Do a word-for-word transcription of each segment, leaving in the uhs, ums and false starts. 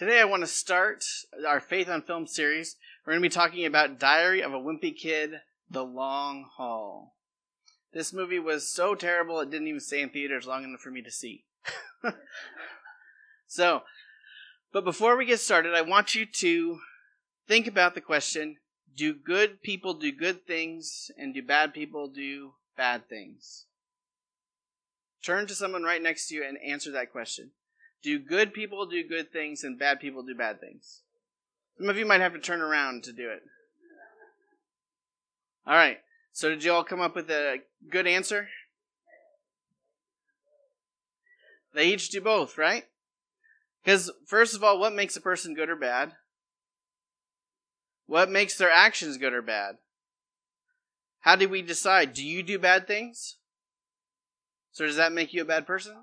Today I want to start our Faith on Film series. We're going to be talking about Diary of a Wimpy Kid, The Long Haul. This movie was so terrible it didn't even stay in theaters long enough for me to see. So, but before we get started, I want you to think about the question, do good people do good things and do bad people do bad things? Turn to someone right next to you and answer that question. Do good people do good things and bad people do bad things? Some of you might have to turn around to do it. All right. So did you all come up with a good answer? They each do both, right? Because first of all, what makes a person good or bad? What makes their actions good or bad? How do we decide? Do you do bad things? So does that make you a bad person?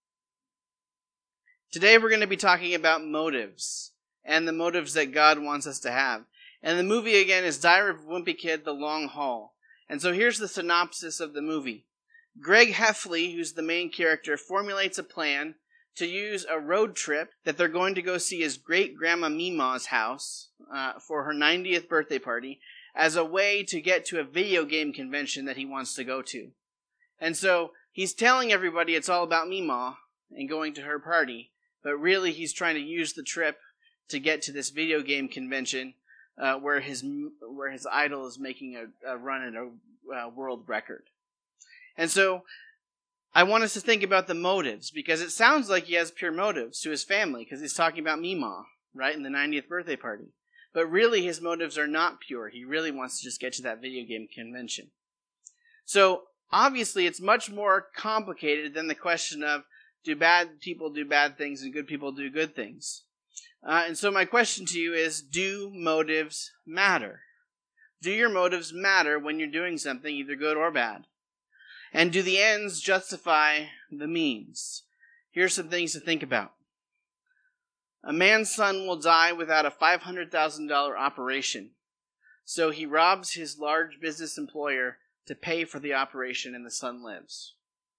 Today we're going to be talking about motives and the motives that God wants us to have. And the movie again is Diary of a Wimpy Kid, The Long Haul. And so here's the synopsis of the movie. Greg Heffley, who's the main character, formulates a plan to use a road trip that they're going to go see his great-grandma Meemaw's house uh, for her ninetieth birthday party as a way to get to a video game convention that he wants to go to. And so he's telling everybody it's all about Meemaw and going to her party. But really, he's trying to use the trip to get to this video game convention uh, where his where his idol is making a, a run at a uh, world record. And so, I want us to think about the motives, because it sounds like he has pure motives to his family, because he's talking about Meemaw, right, in the ninetieth birthday party. But really, his motives are not pure. He really wants to just get to that video game convention. So, obviously, it's much more complicated than the question of, do bad people do bad things and good people do good things? Uh, and so my question to you is, do motives matter? Do your motives matter when you're doing something, either good or bad? And do the ends justify the means? Here's some things to think about. A man's son will die without a five hundred thousand dollars operation. So he robs his large business employer to pay for the operation, and the son lives.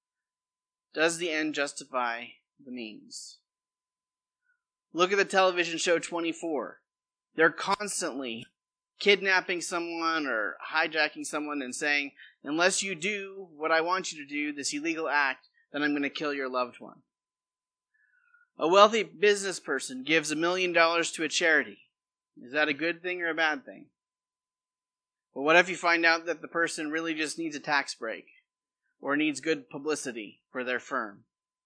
Does the end justify the means? Look at the television show twenty-four. They're constantly kidnapping someone or hijacking someone and saying, unless you do what I want you to do, this illegal act, then I'm going to kill your loved one. A wealthy business person gives a million dollars to a charity. Is that a good thing or a bad thing? Well, what if you find out that the person really just needs a tax break? Or needs good publicity for their firm?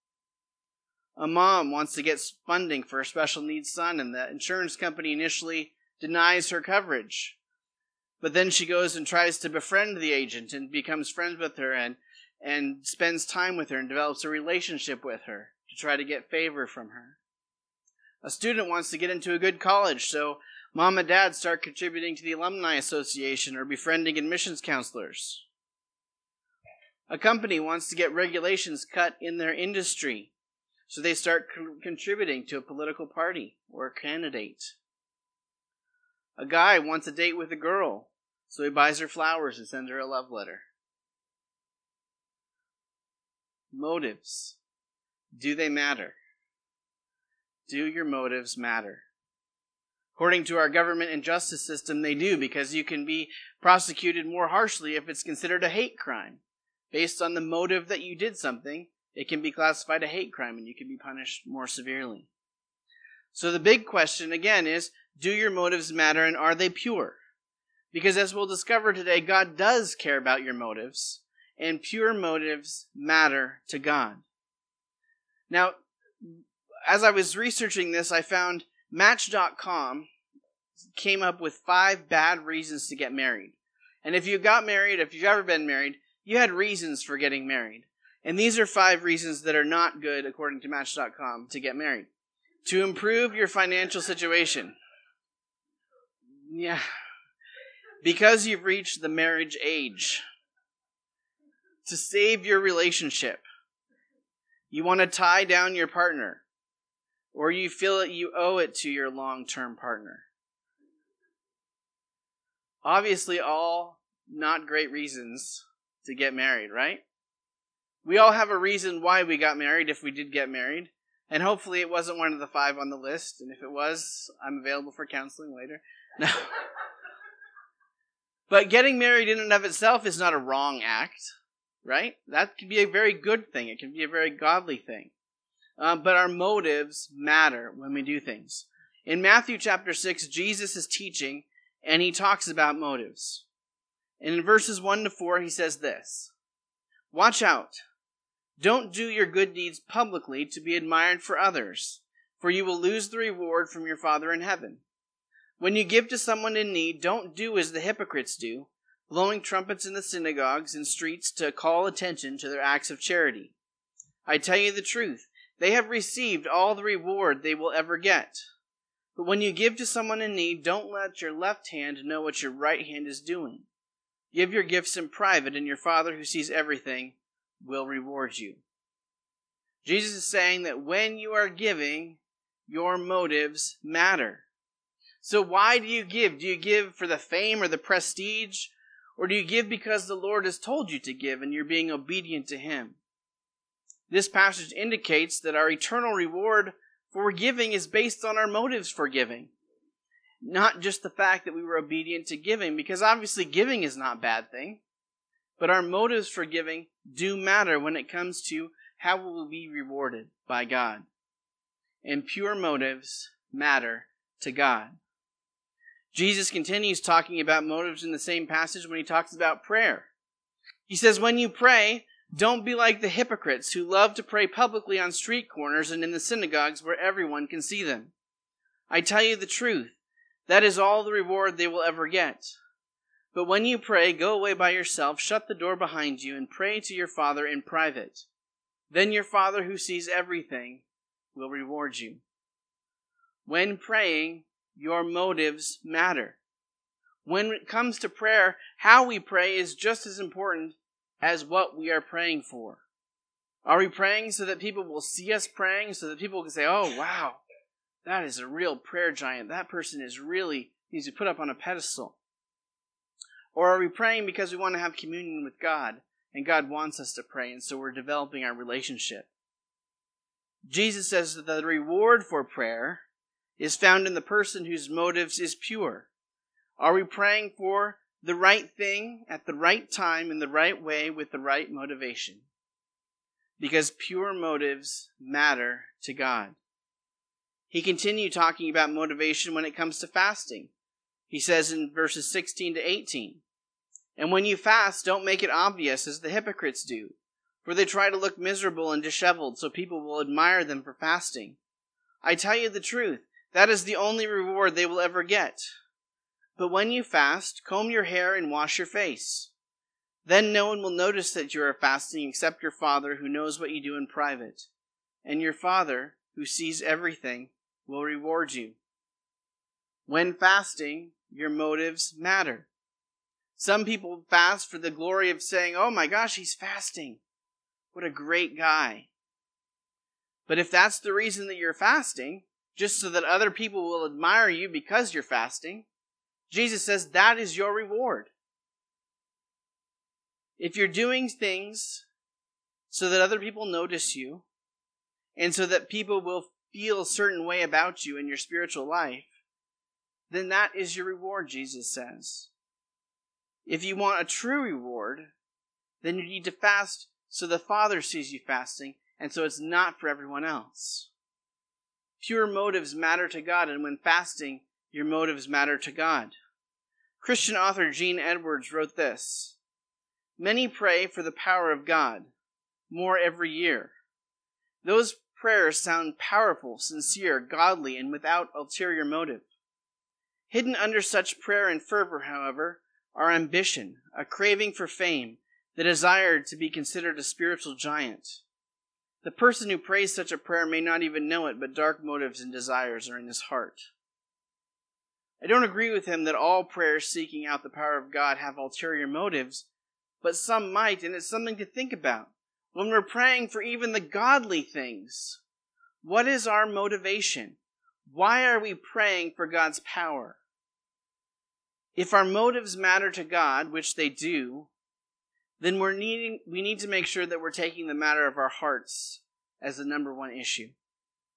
A mom wants to get funding for a special needs son, and the insurance company initially denies her coverage. But then she goes and tries to befriend the agent and becomes friends with her and, and spends time with her and develops a relationship with her to try to get favor from her. A student wants to get into a good college, so mom and dad start contributing to the alumni association or befriending admissions counselors. A company wants to get regulations cut in their industry, so they start co- contributing to a political party or a candidate. A guy wants a date with a girl, so he buys her flowers and sends her a love letter. Motives. Do they matter? Do your motives matter? According to our government and justice system, they do, because you can be prosecuted more harshly if it's considered a hate crime. Based on the motive that you did something, it can be classified a hate crime and you can be punished more severely. So the big question, again, is, do your motives matter and are they pure? Because as we'll discover today, God does care about your motives, and pure motives matter to God. Now, as I was researching this, I found Match dot com came up with five bad reasons to get married. And if you got married, if you've ever been married, you had reasons for getting married. And these are five reasons that are not good, according to Match dot com, to get married. To improve your financial situation. Yeah. Because you've reached the marriage age. To save your relationship. You want to tie down your partner. Or you feel that you owe it to your long-term partner. Obviously, all not great reasons to get married, right? We all have a reason why we got married, if we did get married. And hopefully it wasn't one of the five on the list. And if it was, I'm available for counseling later. No. But getting married in and of itself is not a wrong act, right? That can be a very good thing. It can be a very godly thing. Um, but our motives matter when we do things. In Matthew chapter six, Jesus is teaching, and he talks about motives. And in verses one to four, he says this: "Watch out. Don't do your good deeds publicly to be admired for others, for you will lose the reward from your Father in heaven. When you give to someone in need, don't do as the hypocrites do, blowing trumpets in the synagogues and streets to call attention to their acts of charity. I tell you the truth, they have received all the reward they will ever get. But when you give to someone in need, don't let your left hand know what your right hand is doing. Give your gifts in private, and your Father who sees everything will reward you." Jesus is saying that when you are giving, your motives matter. So why do you give? Do you give for the fame or the prestige? Or do you give because the Lord has told you to give and you're being obedient to Him? This passage indicates that our eternal reward for giving is based on our motives for giving. Not just the fact that we were obedient to giving, because obviously giving is not a bad thing. But our motives for giving do matter when it comes to how we will be rewarded by God. And pure motives matter to God. Jesus continues talking about motives in the same passage when he talks about prayer. He says, "When you pray, don't be like the hypocrites who love to pray publicly on street corners and in the synagogues where everyone can see them. I tell you the truth, that is all the reward they will ever get. But when you pray, go away by yourself, shut the door behind you, and pray to your Father in private. Then your Father who sees everything will reward you." When praying, your motives matter. When it comes to prayer, how we pray is just as important as what we are praying for. Are we praying so that people will see us praying, so that people can say, "Oh, wow, that is a real prayer giant. That person is really needs to be put up on a pedestal"? Or are we praying because we want to have communion with God, and God wants us to pray, and so we're developing our relationship? Jesus says that the reward for prayer is found in the person whose motives is pure. Are we praying for the right thing at the right time in the right way with the right motivation? Because pure motives matter to God. He continued talking about motivation when it comes to fasting. He says in verses sixteen to eighteen, "And when you fast, don't make it obvious as the hypocrites do, for they try to look miserable and disheveled so people will admire them for fasting. I tell you the truth, that is the only reward they will ever get. But when you fast, comb your hair and wash your face. Then no one will notice that you are fasting except your Father who knows what you do in private. And your Father, who sees everything, will reward you." When fasting, your motives matter. Some people fast for the glory of saying, "Oh my gosh, he's fasting. What a great guy." But if that's the reason that you're fasting, just so that other people will admire you because you're fasting, Jesus says that is your reward. If you're doing things so that other people notice you, and so that people will feel a certain way about you in your spiritual life, then that is your reward, Jesus says. If you want a true reward, then you need to fast so the Father sees you fasting, and so it's not for everyone else. Pure motives matter to God, and when fasting, your motives matter to God. Christian author Gene Edwards wrote this: "Many pray for the power of God, more every year. Those prayers sound powerful, sincere, godly, and without ulterior motive. Hidden under such prayer and fervor, however, are ambition, a craving for fame, the desire to be considered a spiritual giant. The person who prays such a prayer may not even know it, but dark motives and desires are in his heart." I don't agree with him that all prayers seeking out the power of God have ulterior motives, but some might, and it's something to think about. When we're praying for even the godly things, what is our motivation? Why are we praying for God's power? If our motives matter to God, which they do, then we're needing, we need to make sure that we're taking the matter of our hearts as the number one issue.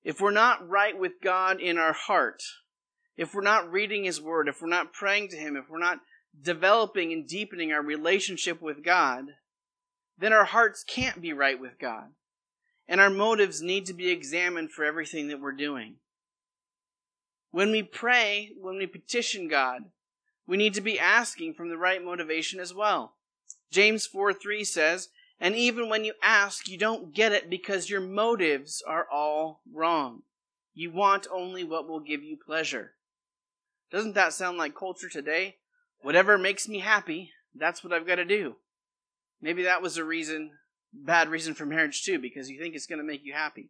If we're not right with God in our heart, if we're not reading His Word, if we're not praying to Him, if we're not developing and deepening our relationship with God, then our hearts can't be right with God. And our motives need to be examined for everything that we're doing. When we pray, when we petition God, we need to be asking from the right motivation as well. James four three says, "And even when you ask, you don't get it because your motives are all wrong. You want only what will give you pleasure." Doesn't that sound like culture today? Whatever makes me happy, that's what I've got to do. Maybe that was a reason, bad reason for marriage too, because you think it's going to make you happy.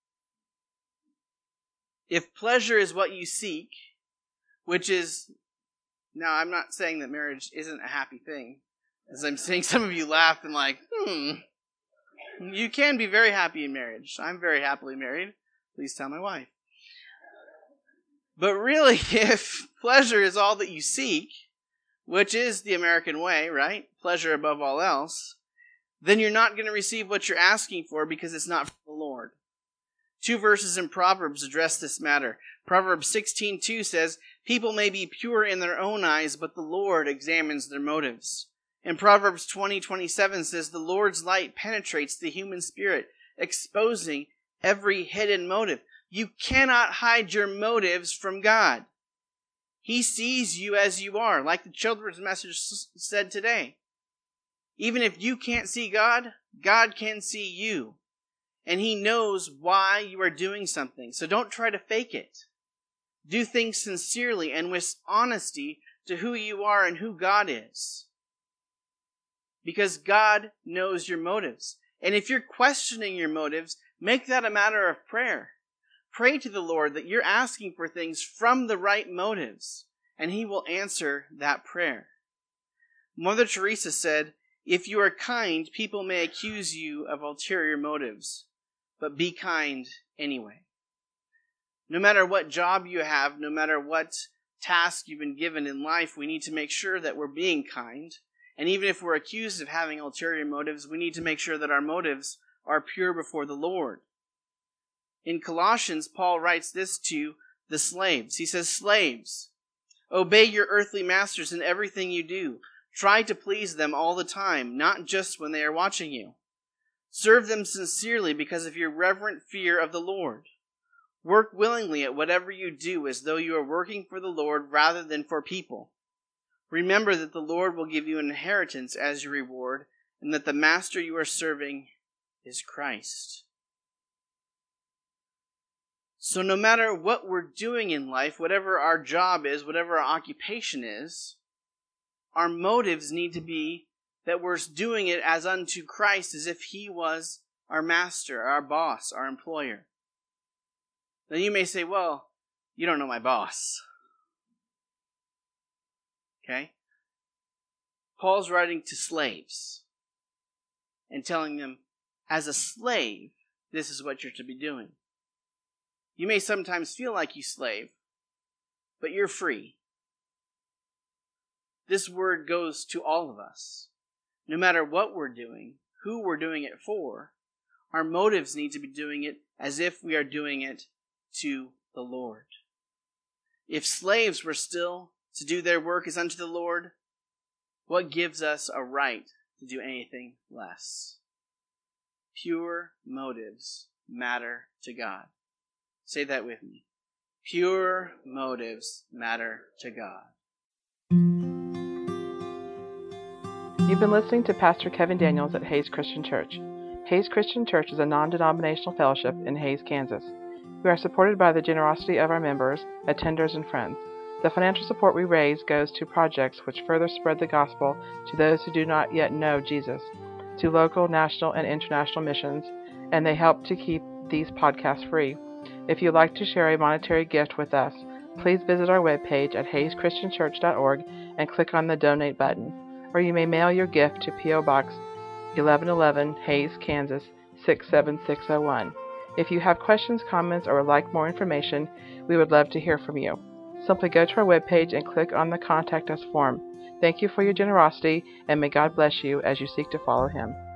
If pleasure is what you seek, which is, now I'm not saying that marriage isn't a happy thing, as I'm seeing some of you laugh and like, hmm, you can be very happy in marriage. I'm very happily married. Please tell my wife. But really, if pleasure is all that you seek, which is the American way, right? Pleasure above all else, then you're not going to receive what you're asking for because it's not from the Lord. Two verses in Proverbs address this matter. Proverbs sixteen two says, "People may be pure in their own eyes, but the Lord examines their motives." And Proverbs twenty twenty-seven says, "The Lord's light penetrates the human spirit, exposing every hidden motive." You cannot hide your motives from God. He sees you as you are, like the children's message said today. Even if you can't see God, God can see you. And He knows why you are doing something. So don't try to fake it. Do things sincerely and with honesty to who you are and who God is. Because God knows your motives. And if you're questioning your motives, make that a matter of prayer. Pray to the Lord that you're asking for things from the right motives, and He will answer that prayer. Mother Teresa said, "If you are kind, people may accuse you of ulterior motives, but be kind anyway." No matter what job you have, no matter what task you've been given in life, we need to make sure that we're being kind. And even if we're accused of having ulterior motives, we need to make sure that our motives are pure before the Lord. In Colossians, Paul writes this to the slaves. He says, "Slaves, obey your earthly masters in everything you do. Try to please them all the time, not just when they are watching you. Serve them sincerely because of your reverent fear of the Lord. Work willingly at whatever you do as though you are working for the Lord rather than for people. Remember that the Lord will give you an inheritance as your reward, and that the master you are serving is Christ." So no matter what we're doing in life, whatever our job is, whatever our occupation is, our motives need to be that we're doing it as unto Christ, as if He was our master, our boss, our employer. Then you may say, "Well, you don't know my boss." Okay? Paul's writing to slaves and telling them, as a slave, this is what you're to be doing. You may sometimes feel like you slave, but you're free. This word goes to all of us. No matter what we're doing, who we're doing it for, our motives need to be doing it as if we are doing it to the Lord. If slaves were still to do their work as unto the Lord, what gives us a right to do anything less? Pure motives matter to God. Say that with me. Pure motives matter to God. You've been listening to Pastor Kevin Daniels at Hays Christian Church. Hays Christian Church is a non-denominational fellowship in Hays, Kansas. We are supported by the generosity of our members, attenders, and friends. The financial support we raise goes to projects which further spread the gospel to those who do not yet know Jesus, to local, national, and international missions, and they help to keep these podcasts free. If you'd like to share a monetary gift with us, please visit our webpage at hays christian church dot org and click on the Donate button. Or you may mail your gift to P O Box eleven eleven, Hays, Kansas six seven six zero one. If you have questions, comments, or would like more information, we would love to hear from you. Simply go to our webpage and click on the Contact Us form. Thank you for your generosity, and may God bless you as you seek to follow Him.